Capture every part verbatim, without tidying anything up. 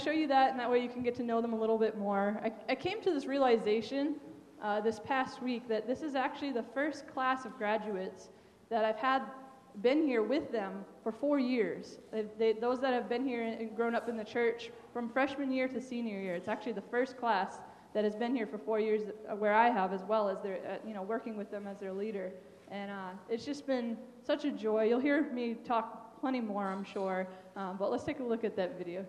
show you that, and that way you can get to know them a little bit more. I, I came to this realization uh, this past week that this is actually the first class of graduates that I've had been here with them for four years. They, they, those that have been here and grown up in the church from freshman year to senior year. It's actually the first class that has been here for four years where I have, as well as they're, uh, you know, working with them as their leader. And uh, it's just been such a joy. You'll hear me talk plenty more, I'm sure. Um, but let's take a look at that video.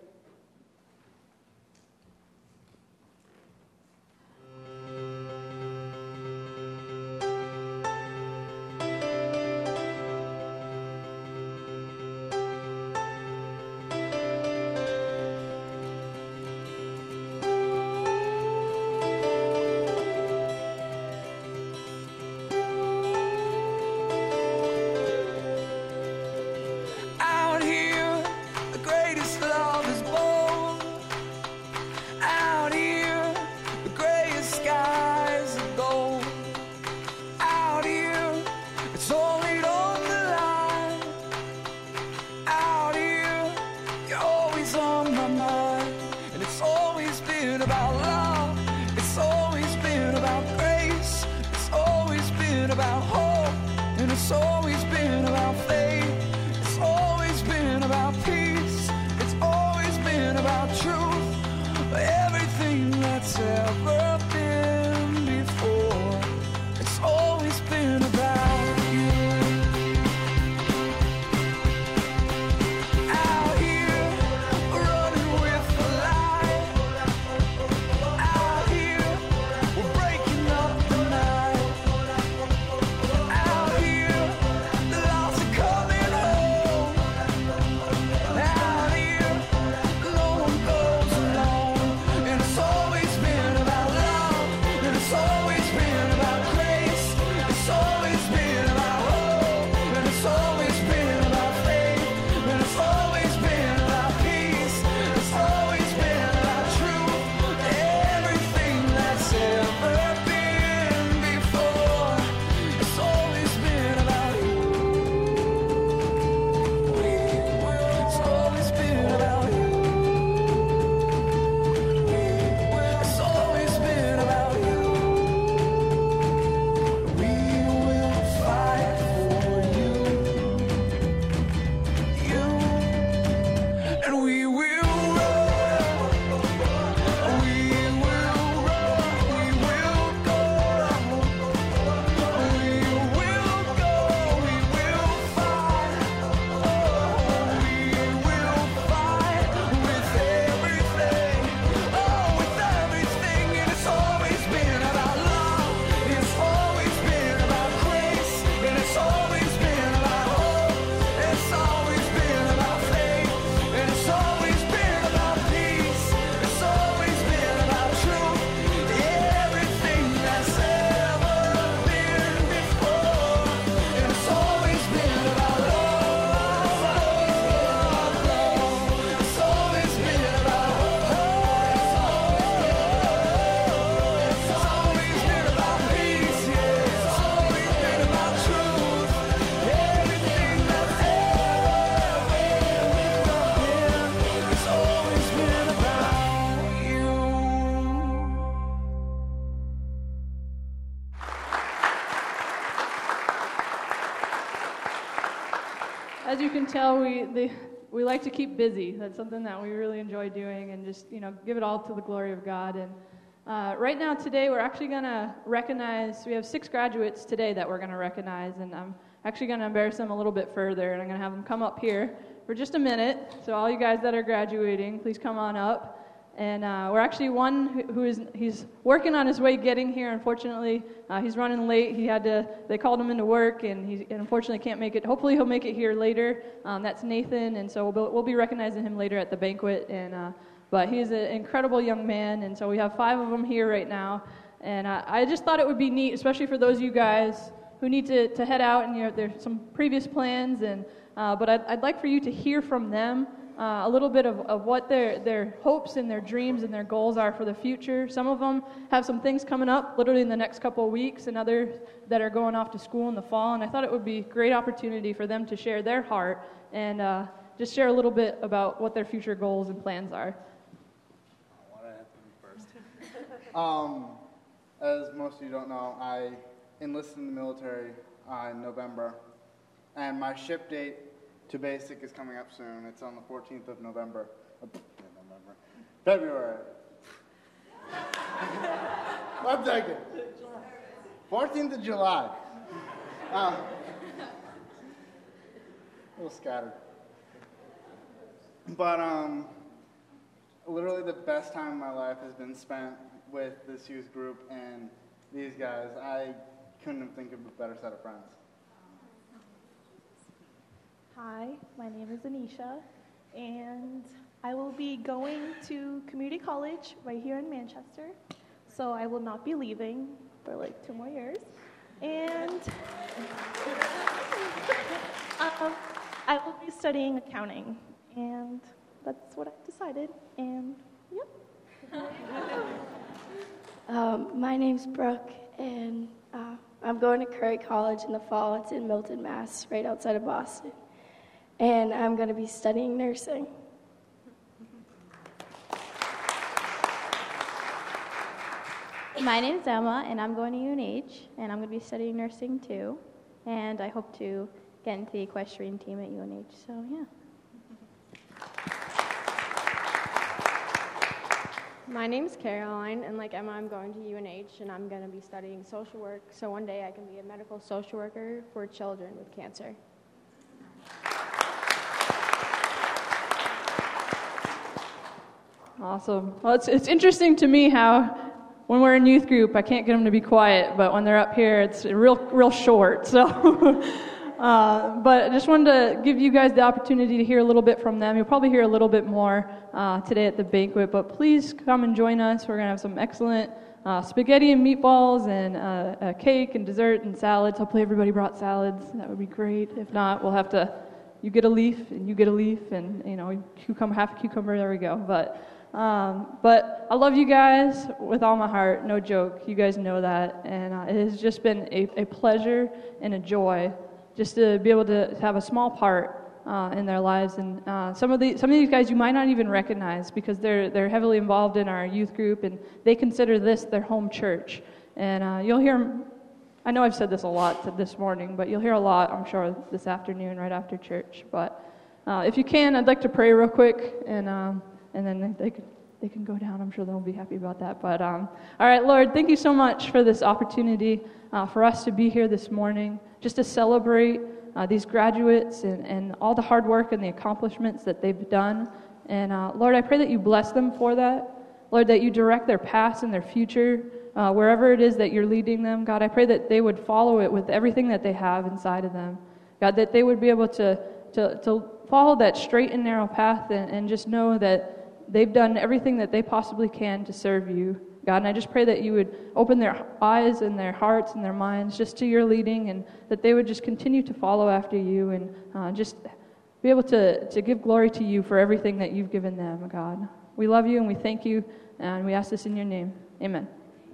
As you can tell, we they, we like to keep busy. That's something that we really enjoy doing, and just, you know, give it all to the glory of God. And uh, right now, today, we're actually going to recognize, we have six graduates today that we're going to recognize, and I'm actually going to embarrass them a little bit further, and I'm going to have them come up here for just a minute. So all you guys that are graduating, please come on up. And uh, we're actually one who, who is, he's working on his way getting here. Unfortunately, uh, he's running late. He had to, they called him into work, and he and unfortunately can't make it. Hopefully he'll make it here later. Um, that's Nathan, and so we'll, we'll be recognizing him later at the banquet. And uh, but he's an incredible young man, and so we have five of them here right now. And uh, I just thought it would be neat, especially for those of you guys who need to, to head out, and you know, there's some previous plans, and uh, but I'd, I'd like for you to hear from them. Uh, a little bit of, of what their, their hopes and their dreams and their goals are for the future. Some of them have some things coming up literally in the next couple of weeks, and others that are going off to school in the fall. And I thought it would be a great opportunity for them to share their heart and uh, just share a little bit about what their future goals and plans are. Um, as most of you don't know, I enlisted in the military uh, in November, and my ship date to basic is coming up soon. It's on the fourteenth of November. Uh, November. February. One second. fourteenth of July. Um, a little scattered. But um, literally the best time of my life has been spent with this youth group and these guys. I couldn't think of a better set of friends. Hi, my name is Anisha, and I will be going to community college right here in Manchester, so I will not be leaving for like two more years. And um, I will be studying accounting, and that's what I've decided, and yep. Um, my name's Brooke, and uh, I'm going to Curry College in the fall. It's in Milton, Mass, right outside of Boston. And I'm going to be studying nursing. My name's Emma, and I'm going to U N H, and I'm going to be studying nursing too. And I hope to get into the equestrian team at U N H, so yeah. My name's Caroline, and like Emma, I'm going to U N H, and I'm going to be studying social work, so one day I can be a medical social worker for children with cancer. Awesome. Well, it's it's interesting to me how when we're in youth group, I can't get them to be quiet, but when they're up here, it's real real short. So, uh, but I just wanted to give you guys the opportunity to hear a little bit from them. You'll probably hear a little bit more uh, today at the banquet, but please come and join us. We're going to have some excellent uh, spaghetti and meatballs and uh, a cake and dessert and salads. Hopefully everybody brought salads. That would be great. If not, we'll have to, you get a leaf and you get a leaf and, you know, cucumber, half a cucumber, there we go. But Um, but I love you guys with all my heart, no joke. You guys know that, and uh, it has just been a, a pleasure and a joy just to be able to have a small part uh, in their lives. And uh, some of the some of these guys you might not even recognize because they're they're heavily involved in our youth group, and they consider this their home church. And uh, you'll hear. I know I've said this a lot this morning, but you'll hear a lot, I'm sure, this afternoon right after church. But uh, if you can, I'd like to pray real quick and. Um, And then they, they, can, they can go down. I'm sure they'll be happy about that. But um, all right, Lord, thank you so much for this opportunity uh, for us to be here this morning, just to celebrate uh, these graduates and, and all the hard work and the accomplishments that they've done. And uh, Lord, I pray that you bless them for that. Lord, that you direct their past and their future, uh, wherever it is that you're leading them. God, I pray that they would follow it with everything that they have inside of them. God, that they would be able to to, to follow that straight and narrow path and, and just know that they've done everything that they possibly can to serve you, God. And I just pray that you would open their eyes and their hearts and their minds just to your leading, and that they would just continue to follow after you and uh, just be able to, to give glory to you for everything that you've given them, God. We love you and we thank you, and we ask this in your name. Amen.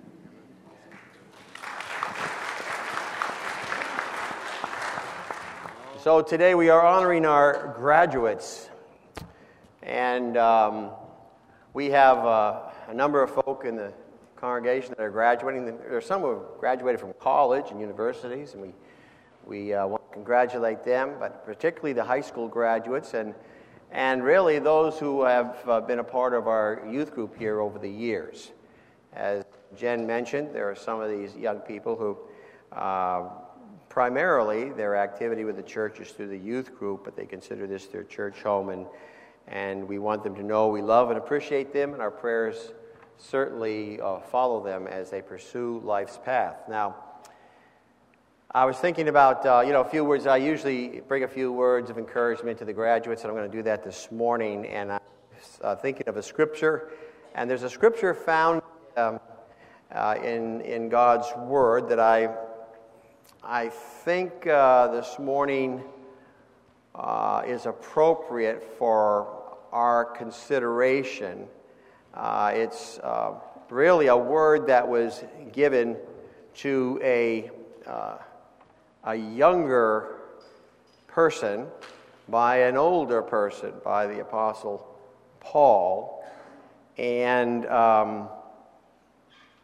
So today we are honoring our graduates, and um, we have uh, a number of folk in the congregation that are graduating. There are some who have graduated from college and universities, and we we uh, want to congratulate them, but particularly the high school graduates, and and really those who have uh, been a part of our youth group here over the years. As Jen mentioned, there are some of these young people who uh, primarily their activity with the church is through the youth group, but they consider this their church home, and and we want them to know we love and appreciate them, and our prayers certainly uh, follow them as they pursue life's path. Now, I was thinking about, uh, you know, a few words. I usually bring a few words of encouragement to the graduates, and I'm going to do that this morning, and I'm uh, thinking of a scripture, and there's a scripture found um, uh, in, in God's Word that I, I think uh, this morning uh, is appropriate for our consideration. Uh, it's uh, really a word that was given to a uh, a younger person by an older person, by the Apostle Paul, and um,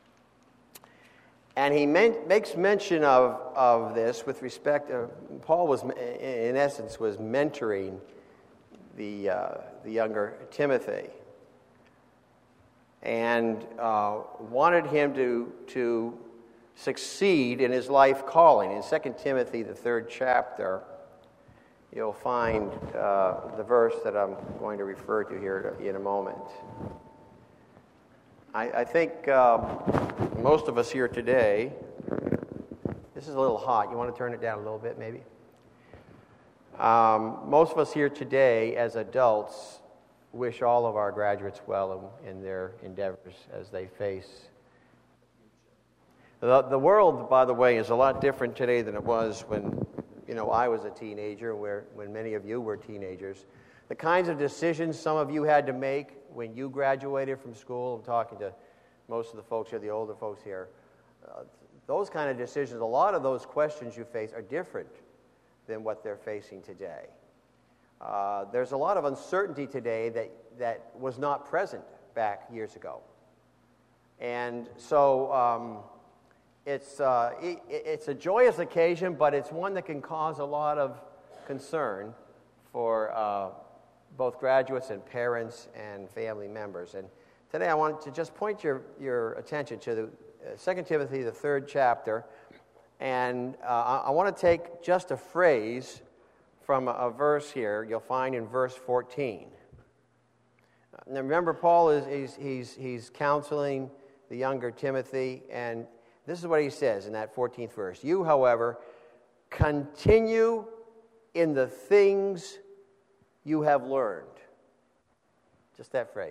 And he men- makes mention of, of this with respect to, Paul was, in essence, was mentoring the, uh, the younger Timothy, and uh, wanted him to, to succeed in his life calling. In Second Timothy, the third chapter, you'll find uh, the verse that I'm going to refer to here in a moment. I, I think um, most of us here today, this is a little hot. You want to turn it down a little bit, maybe? Um, most of us here today, as adults, wish all of our graduates well in, in their endeavors as they face. The, the world, by the way, is a lot different today than it was when, you know, I was a teenager, where when many of you were teenagers. The kinds of decisions some of you had to make when you graduated from school, I'm talking to most of the folks here, the older folks here, uh, those kind of decisions, a lot of those questions you face are different than what they're facing today. Uh, there's a lot of uncertainty today that, that was not present back years ago. And so um, it's, uh, it, it's a joyous occasion, but it's one that can cause a lot of concern for uh, both graduates and parents and family members. And today I want to just point your, your attention to the uh, Second Timothy, the third chapter, and uh, I, I want to take just a phrase from a, a verse here you'll find in verse fourteen. Now remember, Paul is he's, he's, he's counseling the younger Timothy, and this is what he says in that fourteenth verse. You, however, continue in the things you have learned. Just that phrase.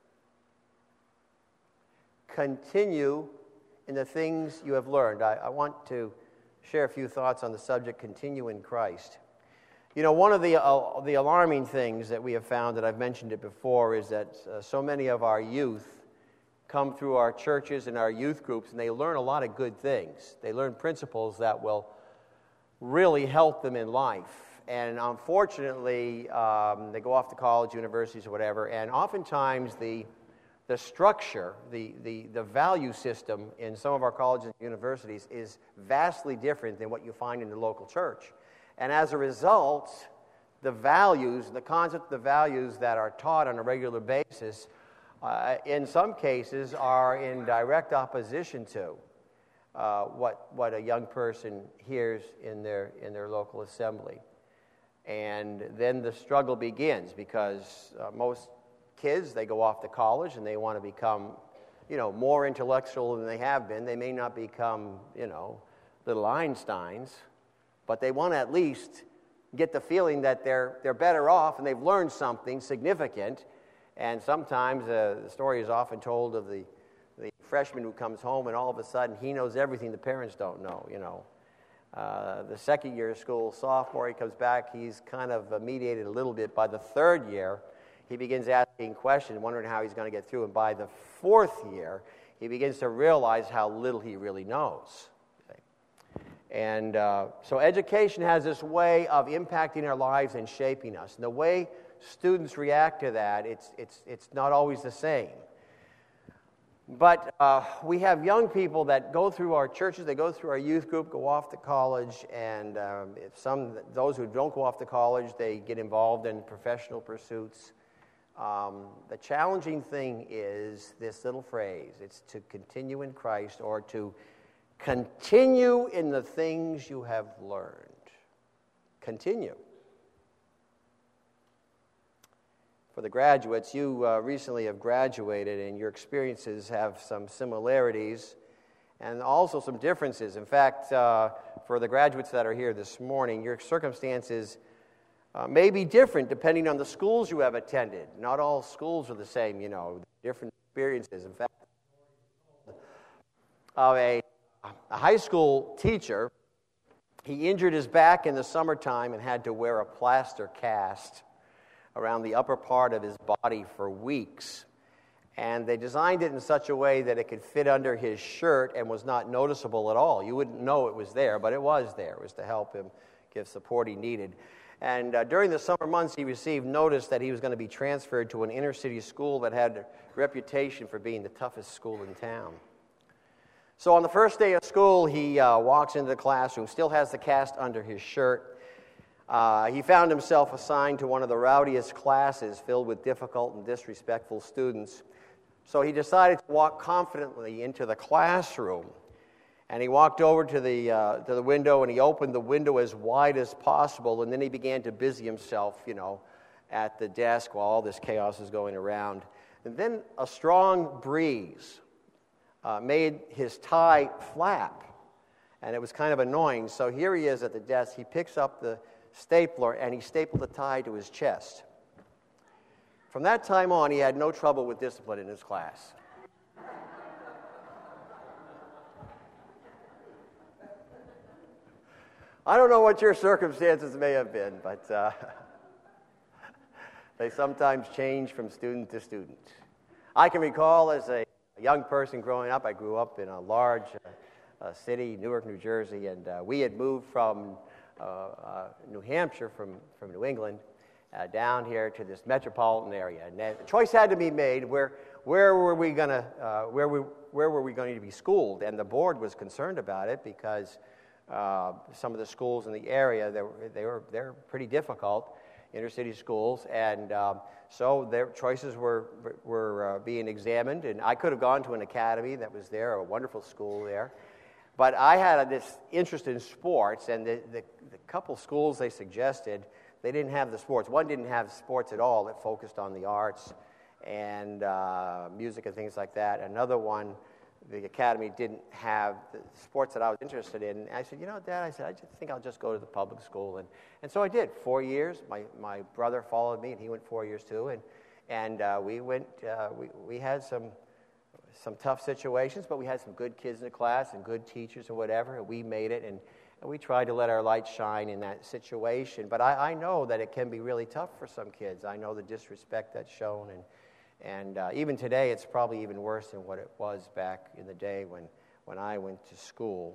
Continue in the things you have learned. I, I want to share a few thoughts on the subject, continue in Christ. You know, one of the uh, the alarming things that we have found, that I've mentioned it before, is that uh, so many of our youth come through our churches and our youth groups, and they learn a lot of good things. They learn principles that will really help them in life. And unfortunately, um, they go off to college, universities, or whatever, and oftentimes the the structure, the, the, the value system in some of our colleges and universities is vastly different than what you find in the local church. And as a result, the values, the concept of the values that are taught on a regular basis, uh, in some cases are in direct opposition to uh, what, what a young person hears in their, in their local assembly. And then the struggle begins, because uh, most kids, they go off to college and they want to become, you know, more intellectual than they have been. They may not become, you know, little Einsteins, but they want to at least get the feeling that they're they're better off and they've learned something significant. And sometimes uh, the story is often told of the the freshman who comes home and all of a sudden he knows everything the parents don't know, you know. Uh, the second year of school, sophomore, he comes back, he's kind of uh, mediated a little bit. By the third year, he begins asking questions, wondering how he's going to get through. And by the fourth year, he begins to realize how little he really knows. Okay? And uh, so education has this way of impacting our lives and shaping us. And the way students react to that, it's, it's, it's not always the same. But uh, we have young people that go through our churches, they go through our youth group, go off to college, and um, if some those who don't go off to college, they get involved in professional pursuits. Um, the challenging thing is this little phrase. It's to continue in Christ, or to continue in the things you have learned. Continue. For the graduates, you uh, recently have graduated, and your experiences have some similarities and also some differences. In fact, uh, for the graduates that are here this morning, your circumstances Uh, may be different depending on the schools you have attended. Not all schools are the same, you know, different experiences. In fact, of a, a high school teacher, he injured his back in the summertime and had to wear a plaster cast around the upper part of his body for weeks. And they designed it in such a way that it could fit under his shirt and was not noticeable at all. You wouldn't know it was there, but it was there. It was to help him give support he needed. And uh, during the summer months, he received notice that he was going to be transferred to an inner-city school that had a reputation for being the toughest school in town. So on the first day of school, he uh, walks into the classroom, still has the cast under his shirt. Uh, he found himself assigned to one of the rowdiest classes filled with difficult and disrespectful students. So he decided to walk confidently into the classroom. And he walked over to the uh, to the window, and he opened the window as wide as possible, and then he began to busy himself, you know, at the desk while all this chaos is going around. And then a strong breeze uh, made his tie flap, and it was kind of annoying. So here he is at the desk. He picks up the stapler, and he stapled the tie to his chest. From that time on, he had no trouble with discipline in his class. I don't know what your circumstances may have been, but uh, they sometimes change from student to student. I can recall as a young person growing up, I grew up in a large uh, uh, city, Newark, New Jersey, and uh, we had moved from uh, uh, New Hampshire, from, from New England, uh, down here to this metropolitan area. And the choice had to be made. Where, where were we going to, uh, where we, where were we going to be schooled? And the board was concerned about it because Uh, some of the schools in the area, they were, they were they're pretty difficult, inner city schools, and um, so their choices were were uh, being examined. And I could have gone to an academy that was there, a wonderful school there, but I had this interest in sports, and the, the, the couple schools they suggested, they didn't have the sports. One didn't have sports at all; it focused on the arts and uh, music and things like that. Another one, the academy, didn't have the sports that I was interested in. And I said, you know, Dad, I said, I just think I'll just go to the public school. And, and so I did. Four years. My, my brother followed me, and he went four years too. And, and uh, we went, uh, we, we had some, some tough situations, but we had some good kids in the class and good teachers and whatever. And we made it, and, and we tried to let our light shine in that situation. But I, I know that it can be really tough for some kids. I know the disrespect that's shown, and And uh, even today, it's probably even worse than what it was back in the day when, when I went to school.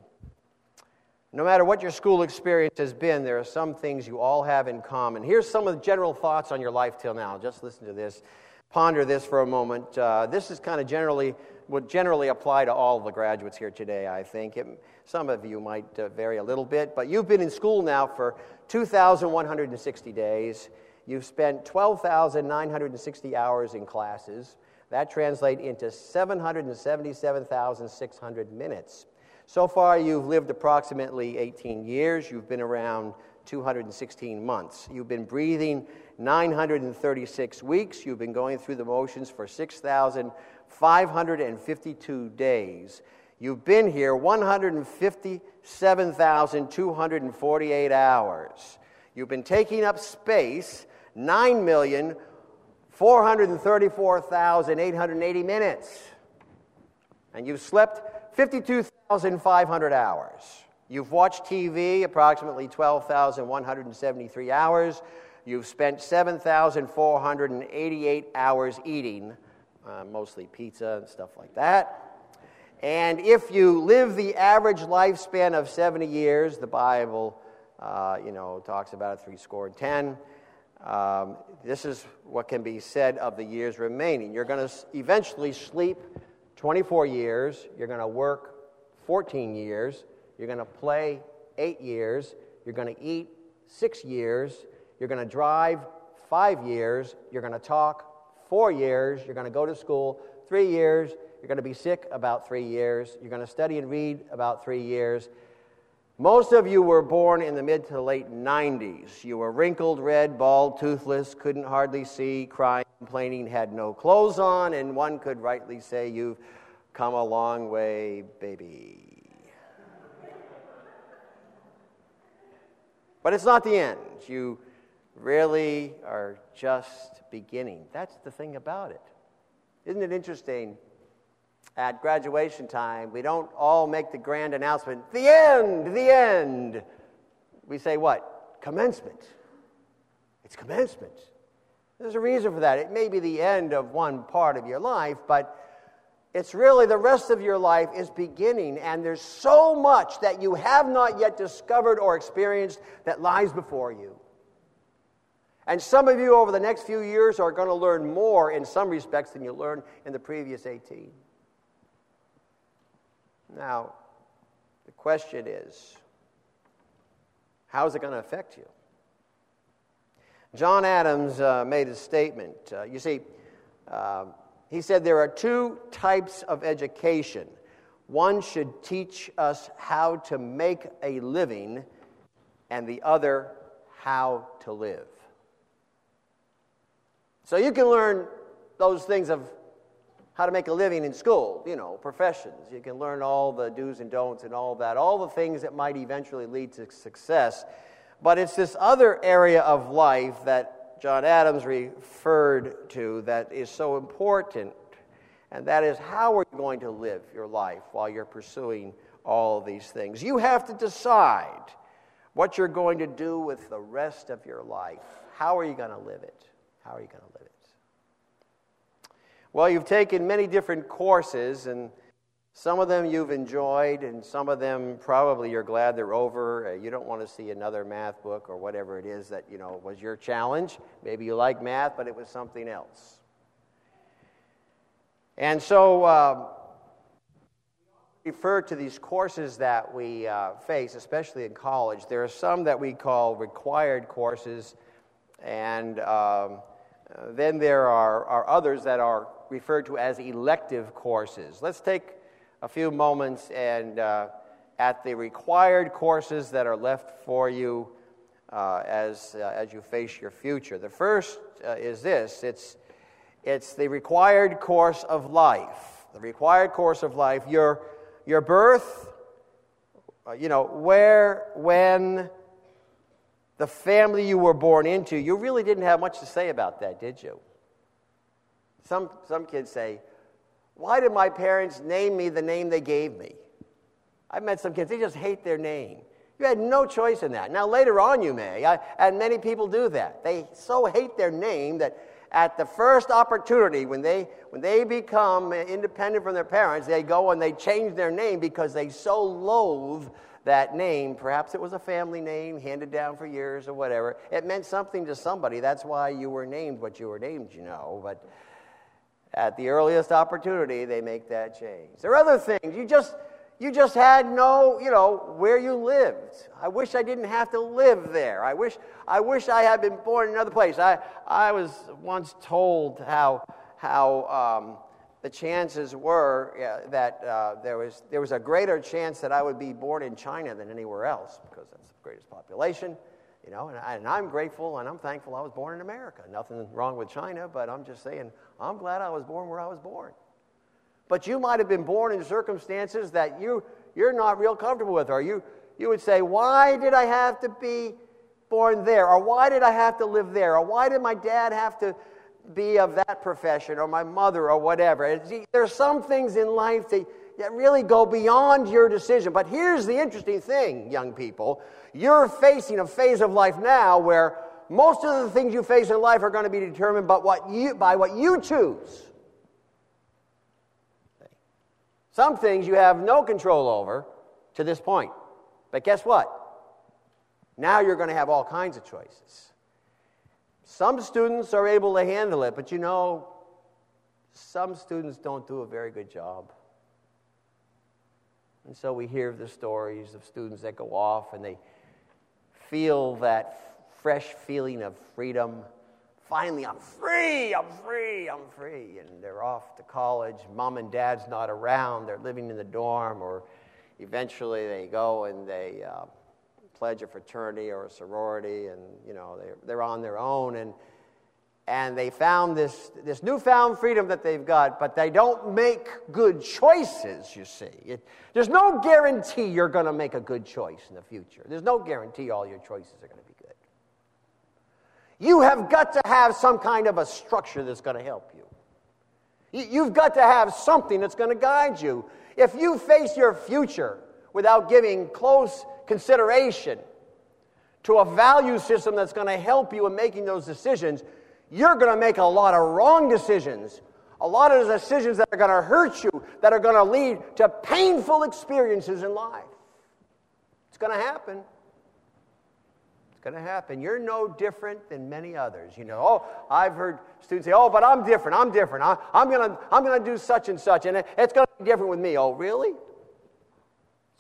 No matter what your school experience has been, there are some things you all have in common. Here's some of the general thoughts on your life till now. Just listen to this. Ponder this for a moment. Uh, this is kind of generally, would generally apply to all of the graduates here today, I think. It, some of you might uh, vary a little bit, but you've been in school now for two thousand one hundred sixty days. You've spent twelve thousand nine hundred sixty hours in classes. That translates into seven hundred seventy-seven thousand six hundred minutes. So far, you've lived approximately eighteen years. You've been around two hundred sixteen months. You've been breathing nine hundred thirty-six weeks. You've been going through the motions for six thousand five hundred fifty-two days. You've been here one hundred fifty-seven thousand two hundred forty-eight hours. You've been taking up space nine million four hundred thirty-four thousand eight hundred eighty minutes. And you've slept fifty-two thousand five hundred hours. You've watched T V approximately twelve thousand one hundred seventy-three hours. You've spent seven thousand four hundred eighty-eight hours eating, uh, mostly pizza and stuff like that. And if you live the average lifespan of seventy years, the Bible, uh, you know, talks about it, three score and ten. Um, this is what can be said of the years remaining. You're going to eventually sleep twenty-four years. You're going to work fourteen years. You're going to play eight years. You're going to eat six years. You're going to drive five years. You're going to talk four years. You're going to go to school three years. You're going to be sick about three years. You're going to study and read about three years. Most of you were born in the mid to late nineties. You were wrinkled, red, bald, toothless, couldn't hardly see, crying, complaining, had no clothes on, and one could rightly say you've come a long way, baby. But it's not the end. You really are just beginning. That's the thing about it. Isn't it interesting? At graduation time, we don't all make the grand announcement, the end, the end. We say what? Commencement. It's commencement. There's a reason for that. It may be the end of one part of your life, but it's really the rest of your life is beginning, and there's so much that you have not yet discovered or experienced that lies before you. And some of you over the next few years are going to learn more in some respects than you learned in the previous eighteen. Now, the question is, how is it going to affect you? John Adams uh, made a statement. Uh, you see, uh, he said there are two types of education. One should teach us how to make a living, and the other, how to live. So you can learn those things of how to make a living in school, you know, professions. You can learn all the do's and don'ts and all that, all the things that might eventually lead to success. But it's this other area of life that John Adams referred to that is so important, and that is, how are you going to live your life while you're pursuing all of these things? You have to decide what you're going to do with the rest of your life. How are you going to live it? How are you going to live it? Well, you've taken many different courses, and some of them you've enjoyed, and some of them probably you're glad they're over. Uh, you don't want to see another math book or whatever it is that, you know, was your challenge. Maybe you like math, but it was something else. And so, uh, we refer to these courses that we uh, face, especially in college. There are some that we call required courses, and um, then there are, are others that are referred to as elective courses. Let's take a few moments and uh, at the required courses that are left for you uh, as uh, as you face your future. The first uh, is this: it's it's the required course of life. The required course of life. Your your birth. Uh, you know, where, when, the family you were born into. You really didn't have much to say about that, did you? Some some kids say, why did my parents name me the name they gave me? I've met some kids, they just hate their name. You had no choice in that. Now, later on you may, I, and many people do that. They so hate their name that at the first opportunity, when they when they become independent from their parents, they go and they change their name because they so loathe that name. Perhaps it was a family name handed down for years or whatever. It meant something to somebody. That's why you were named what you were named, you know. But at the earliest opportunity, they make that change. There are other things. You just you just had no, you know, where you lived. I wish I didn't have to live there. I wish I wish I had been born in another place. I I was once told how how um, the chances were uh, that uh, there was there was a greater chance that I would be born in China than anywhere else because that's the greatest population. You know, and, I, and I'm grateful and I'm thankful I was born in America. Nothing wrong with China, but I'm just saying I'm glad I was born where I was born. But you might have been born in circumstances that you, you're not real comfortable with. Or you, you would say, why did I have to be born there? Or why did I have to live there? Or why did my dad have to be of that profession? Or my mother or whatever. There's some things in life that, that really go beyond your decision. But here's the interesting thing, young people. You're facing a phase of life now where most of the things you face in life are going to be determined by what you, by what you choose. Some things you have no control over to this point. But guess what? Now you're going to have all kinds of choices. Some students are able to handle it, but you know, some students don't do a very good job. And so we hear the stories of students that go off and they feel that fresh feeling of freedom. Finally, I'm free, I'm free, I'm free. And they're off to college. Mom and dad's not around. They're living in the dorm. Or eventually they go and they uh, pledge a fraternity or a sorority. And, you know, they're, they're on their own. And and they found this, this newfound freedom that they've got. But they don't make good choices, you see. It, there's no guarantee you're going to make a good choice in the future. There's no guarantee all your choices are going to be good. You have got to have some kind of a structure that's going to help you. You've got to have something that's going to guide you. If you face your future without giving close consideration to a value system that's going to help you in making those decisions, you're going to make a lot of wrong decisions. A lot of decisions that are going to hurt you, that are going to lead to painful experiences in life. It's going to happen. Going to happen. You're no different than many others. You know, oh, I've heard students say, oh, but I'm different. I'm different. I, I'm going to I'm going to do such and such, and it, it's going to be different with me. Oh, really?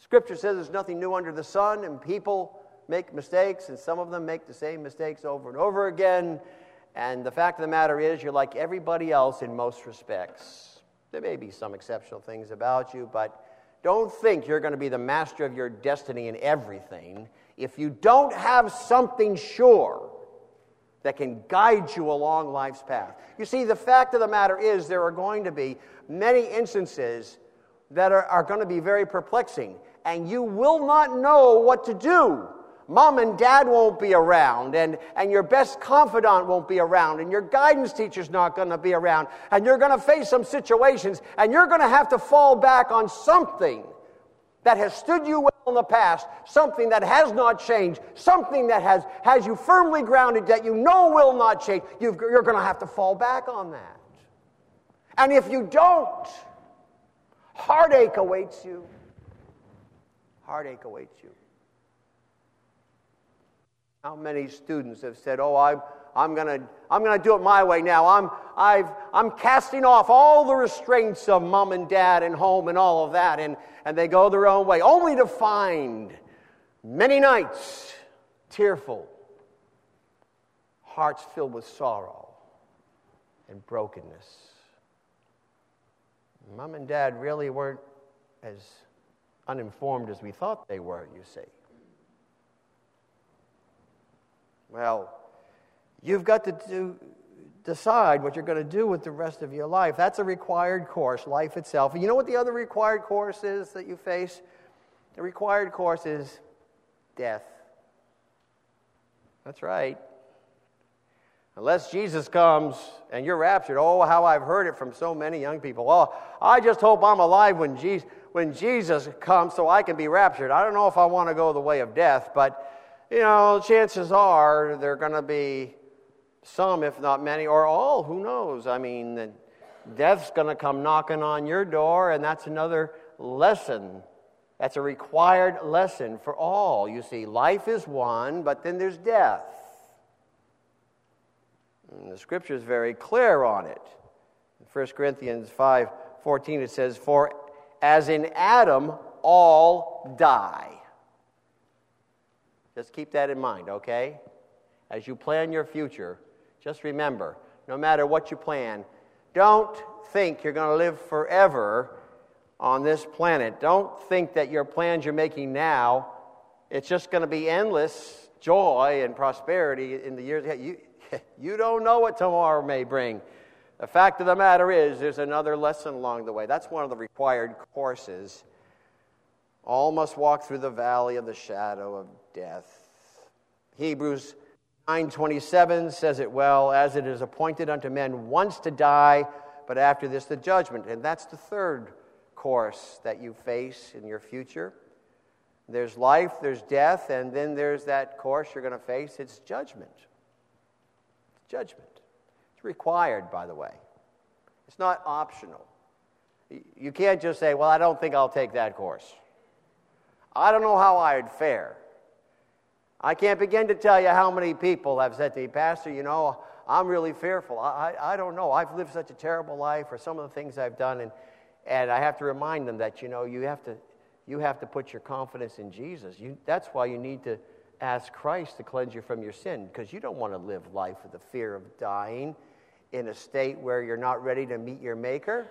Scripture says there's nothing new under the sun, and people make mistakes, and some of them make the same mistakes over and over again. And the fact of the matter is, you're like everybody else in most respects. There may be some exceptional things about you, but don't think you're going to be the master of your destiny in everything if you don't have something sure that can guide you along life's path. You see, the fact of the matter is there are going to be many instances that are, are going to be very perplexing, and you will not know what to do. Mom and dad won't be around, and, and your best confidant won't be around, and your guidance teacher's not going to be around, and you're going to face some situations, and you're going to have to fall back on something that has stood you well in the past, something that has not changed, something that has, has you firmly grounded that you know will not change. You've, you're going to have to fall back on that. And if you don't, heartache awaits you. Heartache awaits you. How many students have said, "Oh, I'm I'm gonna I'm gonna do it my way now. I'm I've I'm casting off all the restraints of mom and dad and home and all of that," and and they go their own way, only to find many nights tearful, hearts filled with sorrow and brokenness. Mom and dad really weren't as uninformed as we thought they were, you see. Well, you've got to do, decide what you're going to do with the rest of your life. That's a required course, life itself. And you know what the other required course is that you face? The required course is death. That's right. Unless Jesus comes and you're raptured. Oh, how I've heard it from so many young people. Well, I just hope I'm alive when Jesus, when Jesus comes so I can be raptured. I don't know if I want to go the way of death, but you know, chances are there are going to be some, if not many, or all, who knows? I mean, death's going to come knocking on your door, and that's another lesson. That's a required lesson for all. You see, life is one, but then there's death. And the Scripture is very clear on it. In First Corinthians five fourteen, it says, "For as in Adam all die." Just keep that in mind, okay? As you plan your future, just remember, no matter what you plan, don't think you're going to live forever on this planet. Don't think that your plans you're making now, it's just going to be endless joy and prosperity in the years ahead. You, you don't know what tomorrow may bring. The fact of the matter is, there's another lesson along the way. That's one of the required courses. All must walk through the valley of the shadow of death. Hebrews nine twenty-seven says it well, "As it is appointed unto men once to die, but after this the judgment." And that's the third course that you face in your future. There's life, there's death, and then there's that course you're going to face. It's judgment. It's judgment. It's required, by the way. It's not optional. You can't just say, "Well, I don't think I'll take that course. I don't know how I'd fare." I can't begin to tell you how many people have said to me, "Pastor, you know, I'm really fearful. I, I, I don't know. I've lived such a terrible life, or some of the things I've done," and, and I have to remind them that, you know, you have to you have to put your confidence in Jesus. You, that's why you need to ask Christ to cleanse you from your sin, because you don't want to live life with the fear of dying in a state where you're not ready to meet your Maker.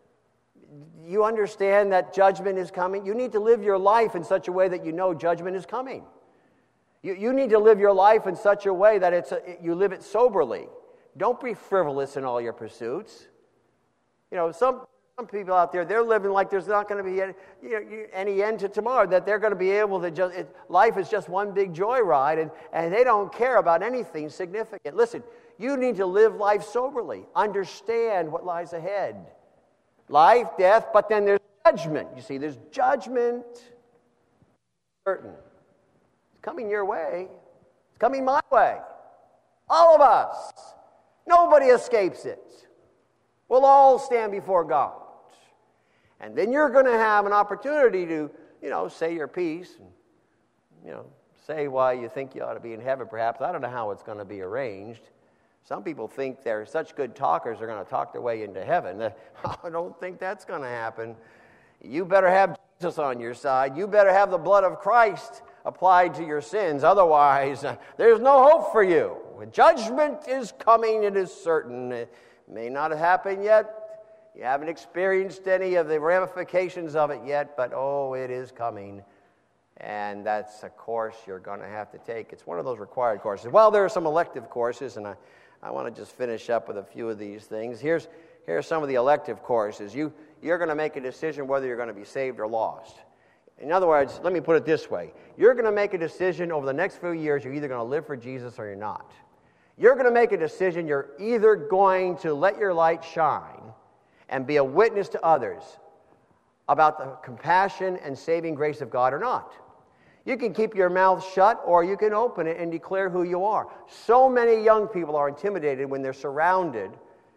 You understand that judgment is coming. You need to live your life in such a way that you know judgment is coming. You, you need to live your life in such a way that it's a, you live it soberly. Don't be frivolous in all your pursuits. You know, some some people out there, they're living like there's not going to be any, you know, any end to tomorrow, that they're going to be able to just, it, life is just one big joyride, and, and they don't care about anything significant. Listen, you need to live life soberly. Understand what lies ahead. Life, death, but then there's judgment. You see, there's judgment. Certain. It's coming your way. It's coming my way. All of us. Nobody escapes it. We'll all stand before God. And then you're going to have an opportunity to, you know, say your piece and, you know, say why you think you ought to be in heaven, perhaps. I don't know how it's going to be arranged. Some people think they're such good talkers, they're going to talk their way into heaven. I don't think that's going to happen. You better have Jesus on your side. You better have the blood of Christ applied to your sins. Otherwise, uh, there's no hope for you. Judgment is coming, it is certain. It may not have happened yet. You haven't experienced any of the ramifications of it yet, but oh, it is coming. And that's a course you're going to have to take. It's one of those required courses. Well, there are some elective courses, and I, I want to just finish up with a few of these things. Here's, here are some of the elective courses. You, you're going to make a decision whether you're going to be saved or lost. In other words, let me put it this way. You're going to make a decision over the next few years. You're either going to live for Jesus or you're not. You're going to make a decision. You're either going to let your light shine and be a witness to others about the compassion and saving grace of God or not. You can keep your mouth shut, or you can open it and declare who you are. So many young people are intimidated when they're surrounded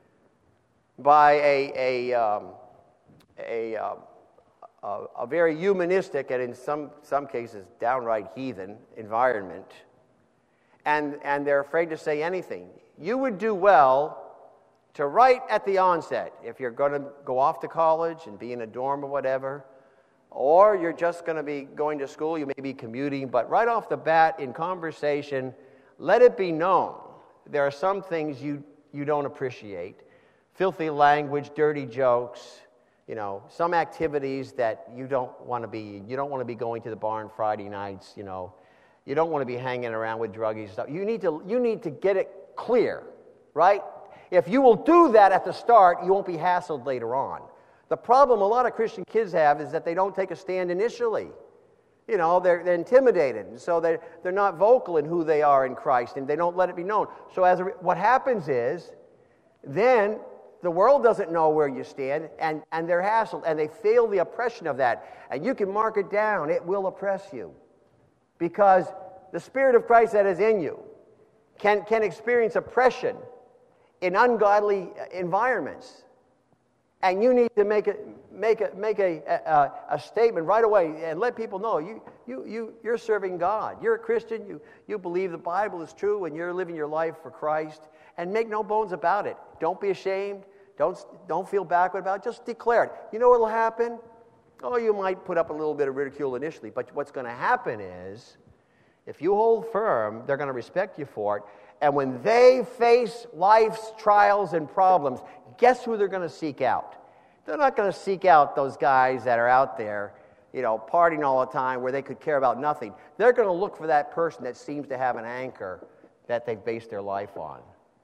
by a a um, a, uh, a a very humanistic and in some some cases downright heathen environment, and and they're afraid to say anything. You would do well to right at the onset, if you're going to go off to college and be in a dorm or whatever, or you're just going to be going to school, you may be commuting, but right off the bat in conversation, let it be known there are some things you, you don't appreciate. Filthy language, dirty jokes, you know, some activities that you don't want to be, you don't want to be going to the bar on Friday nights, you know. You don't want to be hanging around with druggies and stuff. You need to, you need to get it clear, right? If you will do that at the start, you won't be hassled later on. The problem a lot of Christian kids have is that they don't take a stand initially. You know, they're, they're intimidated, and so they're, they're not vocal in who they are in Christ, and they don't let it be known. So as a, what happens is, then the world doesn't know where you stand, and, and they're hassled, and they feel the oppression of that. And you can mark it down. It will oppress you. Because the Spirit of Christ that is in you can, can experience oppression in ungodly environments. And you need to make a make a make a, a a statement right away and let people know you you you you're serving God. You're a Christian. You you believe the Bible is true, and you're living your life for Christ. And make no bones about it. Don't be ashamed. Don't don't feel backward about it. Just declare it. You know what'll happen? Oh, you might put up a little bit of ridicule initially, but what's going to happen is, if you hold firm, they're going to respect you for it. And when they face life's trials and problems, guess who they're going to seek out? They're not going to seek out those guys that are out there, you know, partying all the time where they could care about nothing. They're going to look for that person that seems to have an anchor that they've based their life on.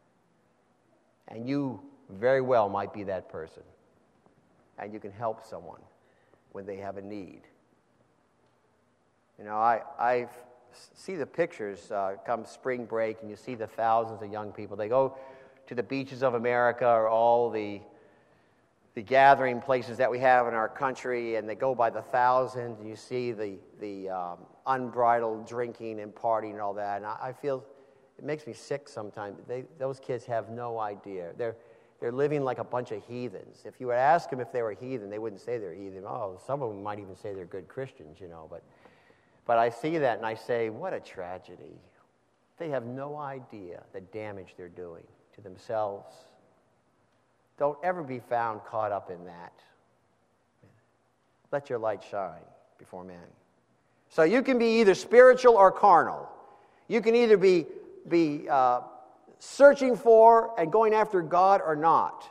And you very well might be that person. And you can help someone when they have a need. You know, I I see the pictures uh, come spring break, and you see the thousands of young people. They go to the beaches of America or all the the gathering places that we have in our country, and they go by the thousands, and you see the the um, unbridled drinking and partying and all that. And I, I feel it makes me sick sometimes. They, those kids have no idea. They're they're living like a bunch of heathens. If you would ask them if they were heathen, they wouldn't say they're heathen. Oh, some of them might even say they're good Christians, you know. But but I see that and I say, what a tragedy. They have no idea the damage they're doing to themselves. Don't ever be found caught up in that. Let your light shine before men. So you can be either spiritual or carnal. You can either be, be uh, searching for and going after God or not.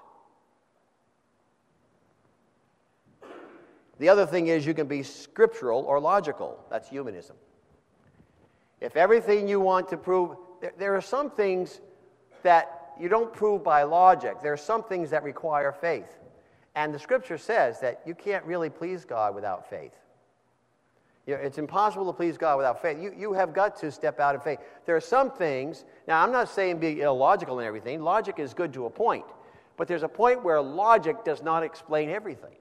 The other thing is you can be scriptural or logical. That's humanism. If everything you want to prove, there, there are some things that you don't prove by logic. There are some things that require faith. And the Scripture says that you can't really please God without faith. You know, it's impossible to please God without faith. You, you have got to step out in faith. There are some things, now I'm not saying be illogical and everything. Logic is good to a point. But there's a point where logic does not explain everything.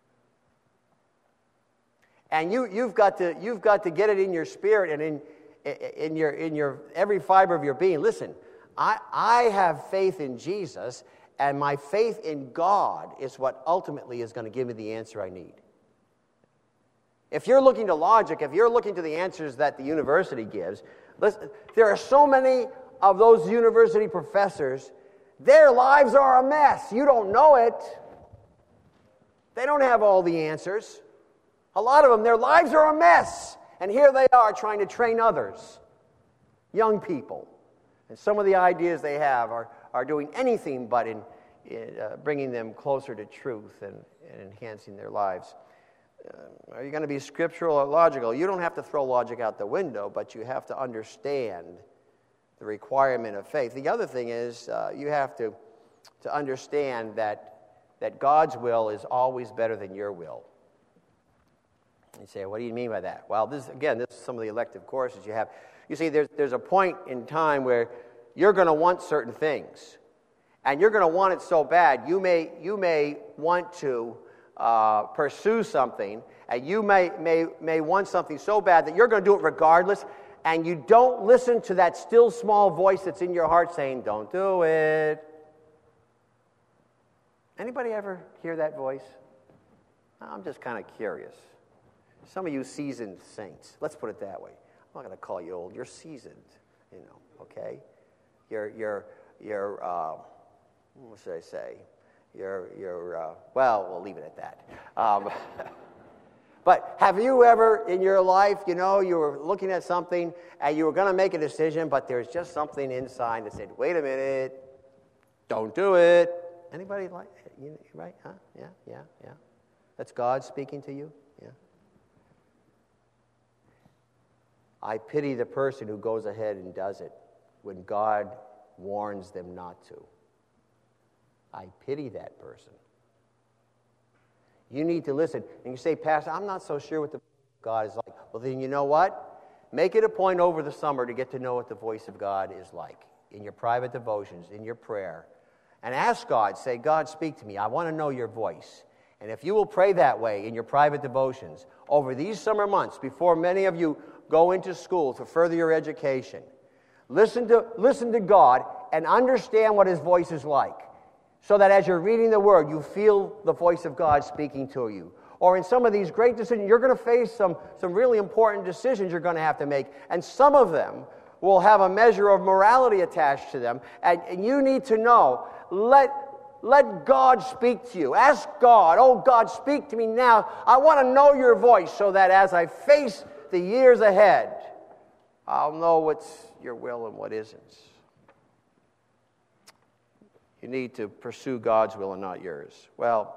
And you, you've got to, you've got to get it in your spirit and in, in, your, in your every fiber of your being. Listen, I, I have faith in Jesus, and my faith in God is what ultimately is going to give me the answer I need. If you're looking to logic, if you're looking to the answers that the university gives, listen, there are so many of those university professors, their lives are a mess. You don't know it. They don't have all the answers. A lot of them, their lives are a mess. And here they are trying to train others, young people. And some of the ideas they have are, are doing anything but in, in uh, bringing them closer to truth and, and enhancing their lives. Uh, are you going to be scriptural or logical? You don't have to throw logic out the window, but you have to understand the requirement of faith. The other thing is uh, you have to, to understand that, that God's will is always better than your will. You say, what do you mean by that? Well, this again, this is some of the elective courses you have. You see, there's, there's a point in time where you're going to want certain things. And you're going to want it so bad, you may, you may want to uh, pursue something, and you may, may, may want something so bad that you're going to do it regardless, and you don't listen to that still small voice that's in your heart saying, don't do it. Anybody ever hear that voice? I'm just kind of curious. Some of you seasoned saints, let's put it that way. I'm not going to call you old. You're seasoned, you know, okay? You're, you're, you're, uh, what should I say? You're, you're, uh, well, we'll leave it at that. Um, but have you ever in your life, you know, you were looking at something and you were going to make a decision, but there's just something inside that said, wait a minute, don't do it. Anybody like, you, right? Huh? Yeah, yeah, yeah. That's God speaking to you? Yeah. I pity the person who goes ahead and does it when God warns them not to. I pity that person. You need to listen. And you say, Pastor, I'm not so sure what the God is like. Well, then you know what? Make it a point over the summer to get to know what the voice of God is like in your private devotions, in your prayer. And ask God, say, God, speak to me. I want to know your voice. And if you will pray that way in your private devotions over these summer months, before many of you go into school to further your education, listen to, listen to God and understand what His voice is like, so that as you're reading the Word, you feel the voice of God speaking to you. Or in some of these great decisions, you're going to face some, some really important decisions you're going to have to make, and some of them will have a measure of morality attached to them, and, and you need to know, let Let God speak to you. Ask God, oh God, speak to me now. I want to know your voice so that as I face the years ahead, I'll know what's your will and what isn't. You need to pursue God's will and not yours. Well,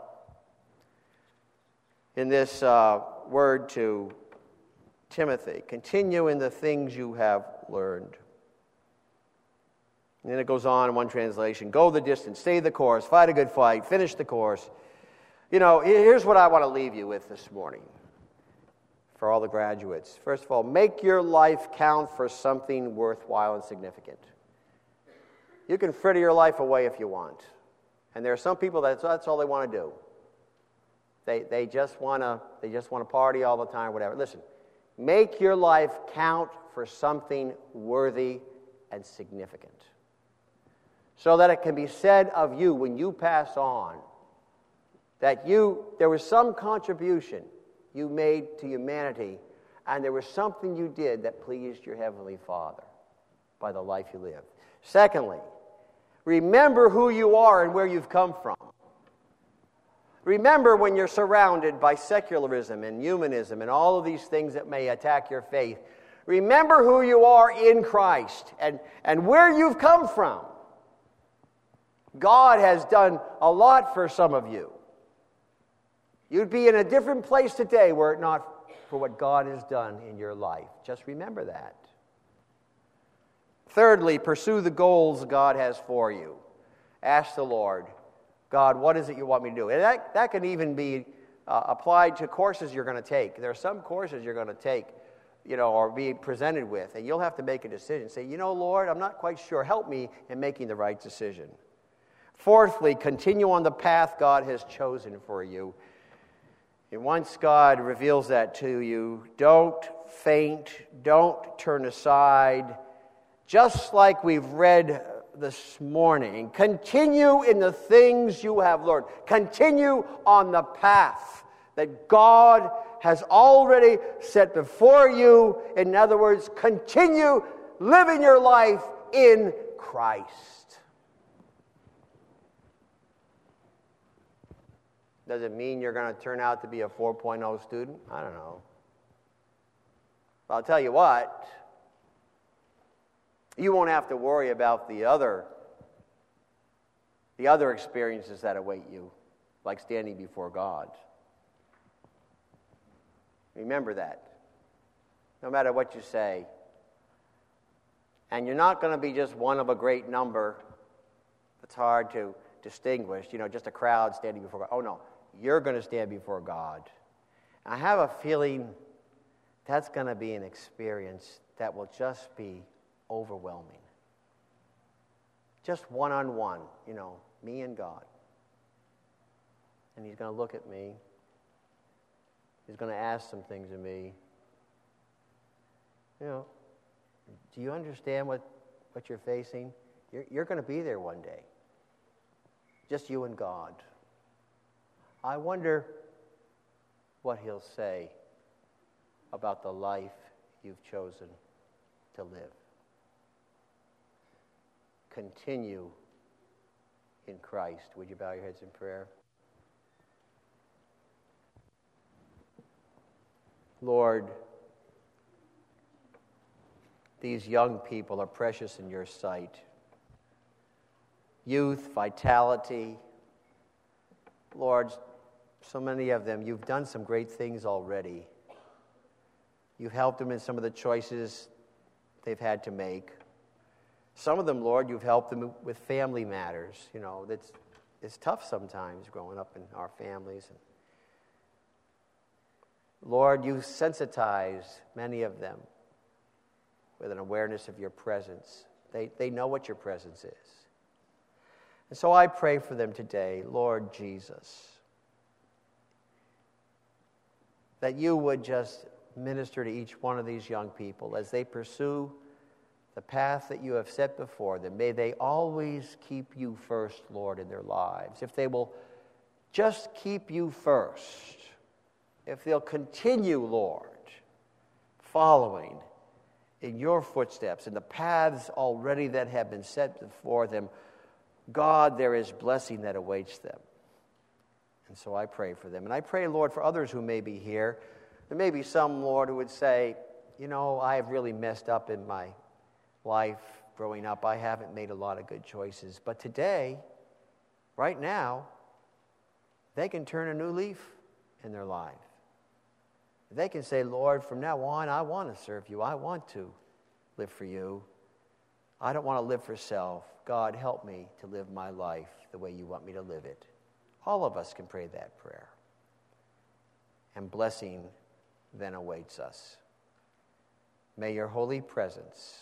in this uh, word to Timothy, continue in the things you have learned. And then it goes on in one translation, go the distance, stay the course, fight a good fight, finish the course. You know, here's what I want to leave you with this morning for all the graduates. First of all, make your life count for something worthwhile and significant. You can fritter your life away if you want. And there are some people that that's all they want to do. They they just want to they just want to party all the time, whatever. Listen, make your life count for something worthy and significant, so that it can be said of you when you pass on that you there was some contribution you made to humanity, and there was something you did that pleased your Heavenly Father by the life you lived. Secondly, remember who you are and where you've come from. Remember when you're surrounded by secularism and humanism and all of these things that may attack your faith. Remember who you are in Christ and, and where you've come from. God has done a lot for some of you. You'd be in a different place today were it not for what God has done in your life. Just remember that. Thirdly, pursue the goals God has for you. Ask the Lord, God, what is it you want me to do? And that, that can even be uh, applied to courses you're going to take. There are some courses you're going to take, you know, or be presented with, and you'll have to make a decision. Say, you know, Lord, I'm not quite sure. Help me in making the right decision. Fourthly, continue on the path God has chosen for you. And once God reveals that to you, don't faint, don't turn aside. Just like we've read this morning, continue in the things you have learned. Continue on the path that God has already set before you. In other words, continue living your life in Christ. Does it mean you're going to turn out to be a four point oh student? I don't know. But I'll tell you what, you won't have to worry about the other, the other experiences that await you, like standing before God. Remember that. No matter what you say. And you're not going to be just one of a great number. It's hard to distinguish, you know, just a crowd standing before God. Oh, no. You're going to stand before God. I have a feeling that's going to be an experience that will just be overwhelming. Just one-on-one, you know, me and God. And he's going to look at me. He's going to ask some things of me. You know, do you understand what, what you're facing? You're, you're going to be there one day. Just you and God. I wonder what he'll say about the life you've chosen to live. Continue in Christ. Would you bow your heads in prayer? Lord, these young people are precious in your sight. Youth, vitality. Lord, so many of them, you've done some great things already. You've helped them in some of the choices they've had to make. Some of them, Lord, you've helped them with family matters. You know, that's it's tough sometimes growing up in our families. And Lord, you sensitize many of them with an awareness of your presence. They, they know what your presence is. And so I pray for them today, Lord Jesus, that you would just minister to each one of these young people as they pursue the path that you have set before them. May they always keep you first, Lord, in their lives. If they will just keep you first, if they'll continue, Lord, following in your footsteps, in the paths already that have been set before them, God, there is blessing that awaits them. And so I pray for them. And I pray, Lord, for others who may be here. There may be some, Lord, who would say, you know, I have really messed up in my life growing up. I haven't made a lot of good choices. But today, right now, they can turn a new leaf in their life. They can say, Lord, from now on, I want to serve you. I want to live for you. I don't want to live for self. God, help me to live my life the way you want me to live it. All of us can pray that prayer. And blessing then awaits us. May your holy presence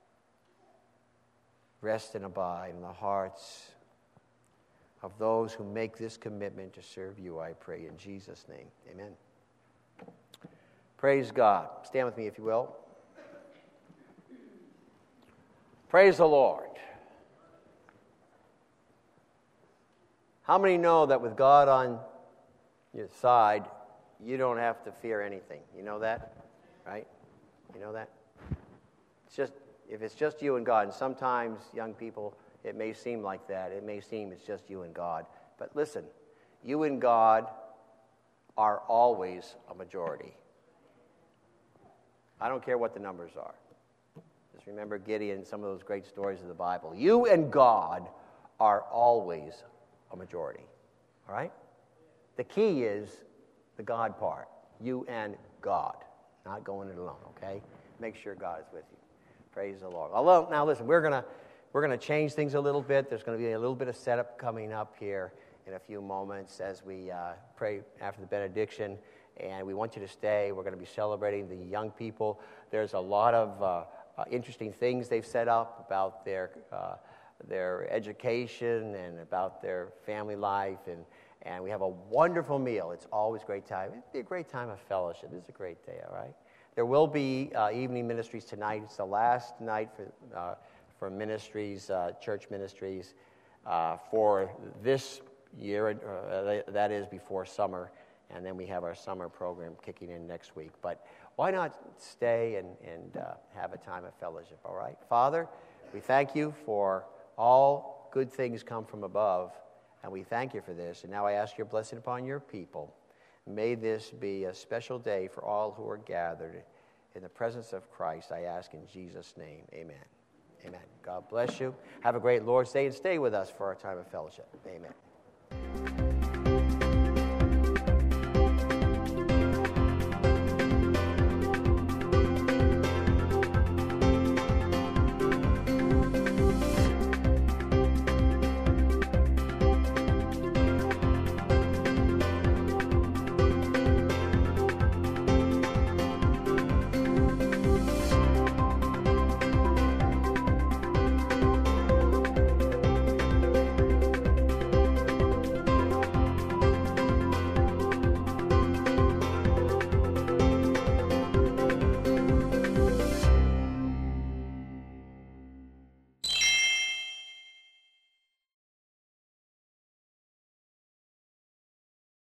rest and abide in the hearts of those who make this commitment to serve you, I pray in Jesus' name. Amen. Praise God. Stand with me, if you will. Praise the Lord. How many know that with God on your side, you don't have to fear anything? You know that? Right? You know that? It's just, if it's just you and God, and sometimes, young people, it may seem like that. It may seem it's just you and God. But listen, you and God are always a majority. I don't care what the numbers are. Just remember Gideon and some of those great stories of the Bible. You and God are always a majority. All right? The key is the God part. You and God. Not going it alone, okay? Make sure God is with you. Praise the Lord. Although, now listen, we're going to we're gonna change things a little bit. There's going to be a little bit of setup coming up here in a few moments as we uh, pray after the benediction. And we want you to stay. We're going to be celebrating the young people. There's a lot of uh, uh, interesting things they've set up about their uh, their education and about their family life. And, and we have a wonderful meal. It's always a great time. It'd be a great time of fellowship. It's a great day, all right? There will be uh, evening ministries tonight. It's the last night for, uh, for ministries, uh, church ministries, uh, for this year. Uh, that is before summer. And then we have our summer program kicking in next week. But why not stay and, and uh, have a time of fellowship, all right? Father, we thank you for all good things come from above, And we thank you for this. And now I ask your blessing upon your people. May this be a special day for all who are gathered in the presence of Christ. I ask in Jesus' name, amen. Amen. God bless you. Have a great Lord's Day and stay with us for our time of fellowship. Amen.